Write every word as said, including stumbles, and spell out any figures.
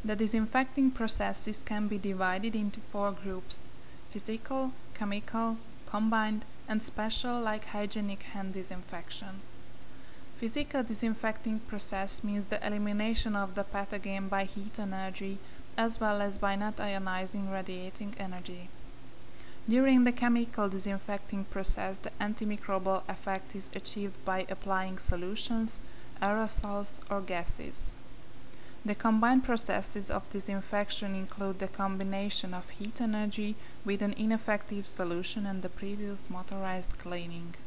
The disinfecting processes can be divided into four groups: physical, chemical, combined, and special like hygienic hand disinfection. Physical disinfecting process means the elimination of the pathogen by heat energy as well as by not ionizing radiating energy. During the chemical disinfecting process, the antimicrobial effect is achieved by applying solutions, aerosols, or gases. The combined processes of disinfection include the combination of heat energy with an ineffective solution and the previous motorized cleaning.